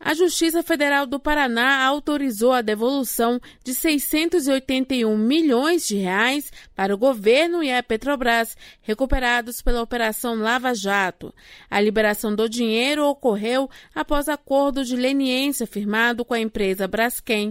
A Justiça Federal do Paraná autorizou a devolução de R$ 681 milhões para o governo e a Petrobras, recuperados pela Operação Lava Jato. A liberação do dinheiro ocorreu após acordo de leniência firmado com a empresa Braskem.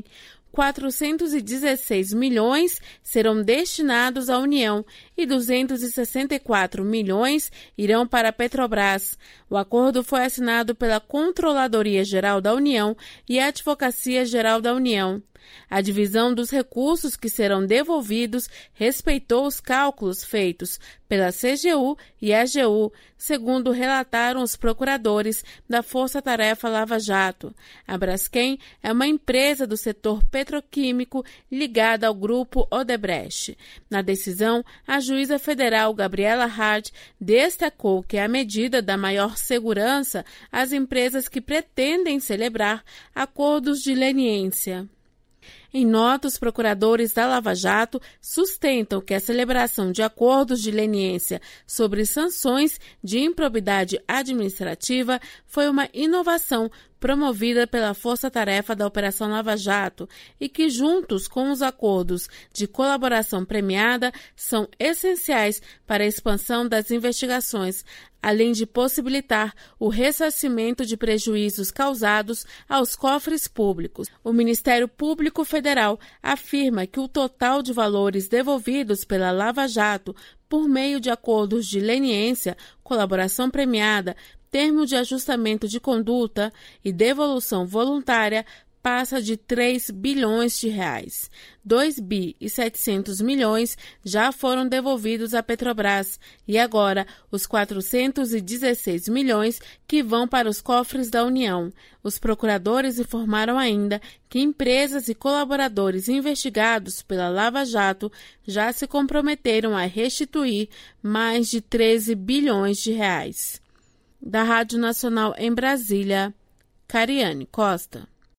416 milhões serão destinados à União e 264 milhões irão para a Petrobras. O acordo foi assinado pela Controladoria Geral da União e a Advocacia Geral da União. A divisão dos recursos que serão devolvidos respeitou os cálculos feitos pela CGU e AGU, segundo relataram os procuradores da Força Tarefa Lava Jato. A Braskem é uma empresa do setor petroquímico ligada ao grupo Odebrecht. Na decisão, a juíza federal Gabriela Hart destacou que a medida dá maior segurança às empresas que pretendem celebrar acordos de leniência. Em nota, os procuradores da Lava Jato sustentam que a celebração de acordos de leniência sobre sanções de improbidade administrativa foi uma inovação promovida pela Força-Tarefa da Operação Lava Jato e que, juntos com os acordos de colaboração premiada, são essenciais para a expansão das investigações, além de possibilitar o ressarcimento de prejuízos causados aos cofres públicos. O Ministério Público Federal afirma que o total de valores devolvidos pela Lava Jato por meio de acordos de leniência, colaboração premiada, termo de ajustamento de conduta e devolução voluntária passa de 3 bilhões de reais. 2,7 bilhões já foram devolvidos à Petrobras e agora os 416 milhões que vão para os cofres da União. Os procuradores informaram ainda que empresas e colaboradores investigados pela Lava Jato já se comprometeram a restituir mais de 13 bilhões de reais. Da Rádio Nacional em Brasília, Cariane Costa.